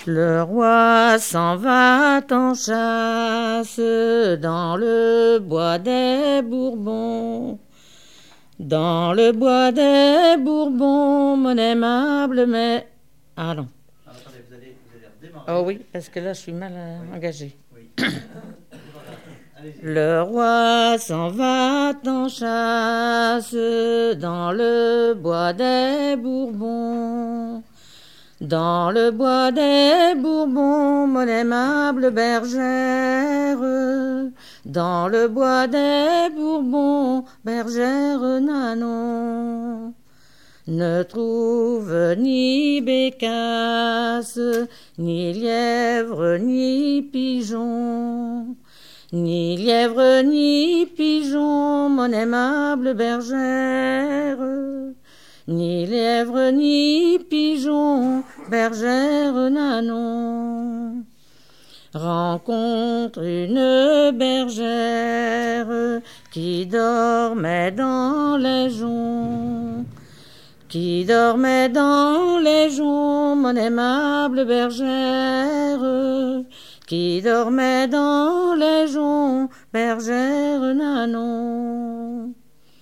Le roi s'en va en chasse dans le bois des Bourbons. Dans le bois des Bourbons, mon aimable mais... Ah non. Ah, attendez, vous allez redémarrer. Oh oui, parce que là, je suis mal engagée. Oui. Allez-y. Le roi s'en va en chasse dans le bois des Bourbons. Dans le bois des Bourbons, mon aimable bergère. Dans le bois des Bourbons, bergère Nanon. Ne trouve ni bécasse, ni lièvre, ni pigeon. Ni lièvre, ni pigeon, mon aimable bergère. Ni lièvre, ni pigeon, bergère Nanon. Rencontre une bergère qui dormait dans les joncs. Qui dormait dans les joncs, mon aimable bergère. Qui dormait dans les joncs, bergère Nanon.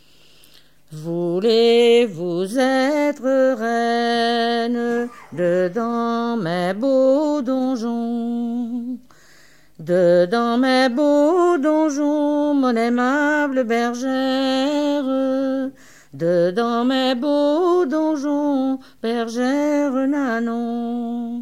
Voulez-vous être reine dedans mes beaux donjons? Dedans mes beaux donjons, mon aimable bergère. Dedans mes beaux donjons, bergère Nanon.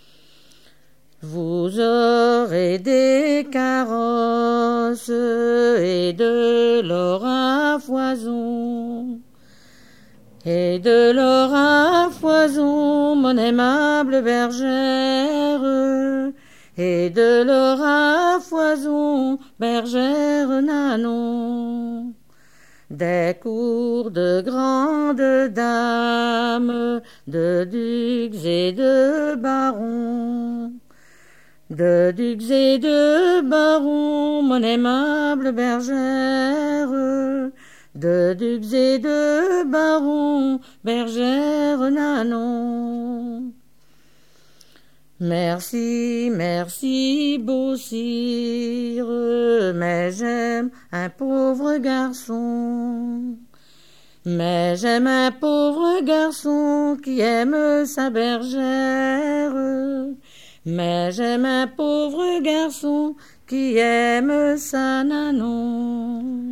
Vous aurez des carrosses et de l'or à foison. Et de l'or à foison, mon aimable bergère. Et de l'or à foison, bergère Nanon. Des cours de grandes dames, de ducs et de barons. De ducs et de barons, mon aimable bergère. De ducs et de barons, bergère Nanon. Merci, merci, beau sire, mais j'aime un pauvre garçon. Mais j'aime un pauvre garçon qui aime sa bergère. Mais j'aime un pauvre garçon qui aime sa Nanon.